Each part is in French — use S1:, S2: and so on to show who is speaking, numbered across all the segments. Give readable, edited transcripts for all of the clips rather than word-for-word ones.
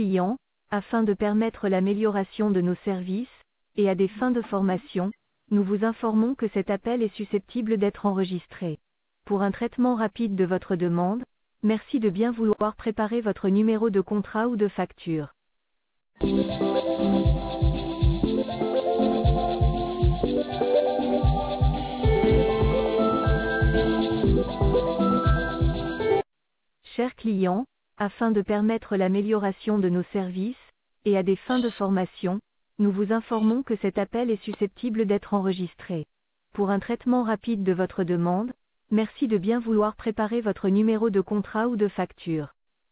S1: client, afin de permettre l'amélioration de nos services, et à des fins de formation, nous vous informons que cet appel est susceptible d'être enregistré. Pour un traitement rapide de votre demande, merci de bien vouloir préparer votre numéro de contrat ou de facture. Chers clients, afin de permettre l'amélioration de nos services, et à des fins de formation, nous vous informons que cet appel est susceptible d'être enregistré. Pour un traitement rapide de votre demande, merci de bien vouloir préparer votre numéro de contrat ou de facture.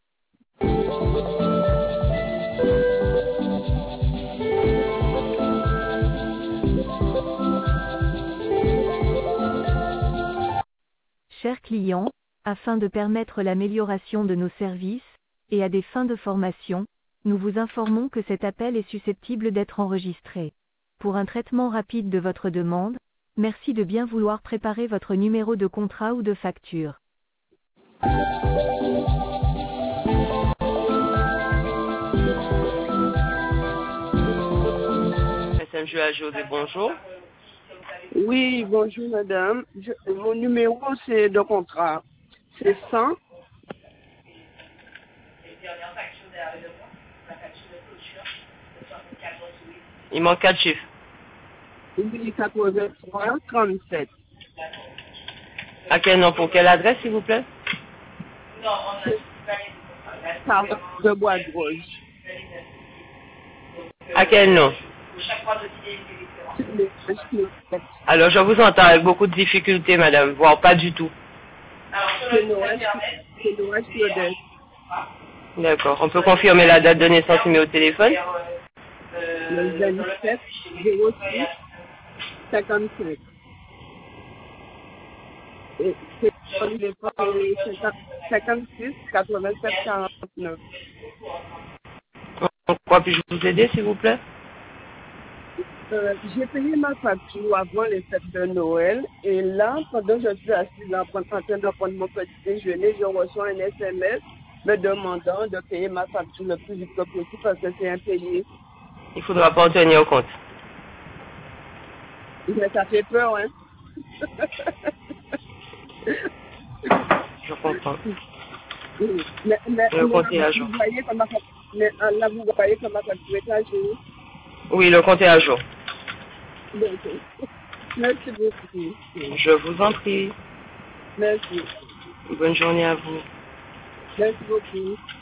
S1: Chers clients, afin de permettre l'amélioration de nos services, et à des fins de formation, nous vous informons que cet appel est susceptible d'être enregistré. Pour un traitement rapide de votre demande, merci de bien vouloir préparer votre numéro de contrat ou de facture.
S2: SMG à José, bonjour.
S3: Oui, bonjour madame. Mon numéro c'est de contrat. C'est 100.
S2: Il manque 4 chiffres.
S3: Oui, 83 37.
S2: À quel nom? Pour quelle adresse, s'il vous plaît?
S3: Par de Bois de Rose.
S2: À quel nom? Alors, je vous entends avec beaucoup de difficultés, madame, voire pas du tout.
S3: C'est Noël Claudette.
S2: D'accord. On peut confirmer la date de naissance et numéro de téléphone?
S3: Le 27 06 55. Et c'est 56 87 49.
S2: En quoi puis-je vous aider, s'il vous plaît?
S3: J'ai payé ma facture avant les fêtes de Noël et là, pendant que je suis assise là, en train de prendre mon petit déjeuner, je reçois un SMS me demandant de payer ma facture le plus vite que possible parce que c'est impayé.
S2: Il ne faudra pas en tenir compte.
S3: Mais ça fait peur, hein?
S2: Je comprends.
S3: Mais
S2: Le compte est à jour.
S3: vous voyez comment là, vous voyez comment ça peut être à jour.
S2: Oui, le compte est à jour.
S3: D'accord. Merci beaucoup.
S2: Je vous en prie.
S3: Merci.
S2: Bonne journée à vous.
S3: Merci beaucoup.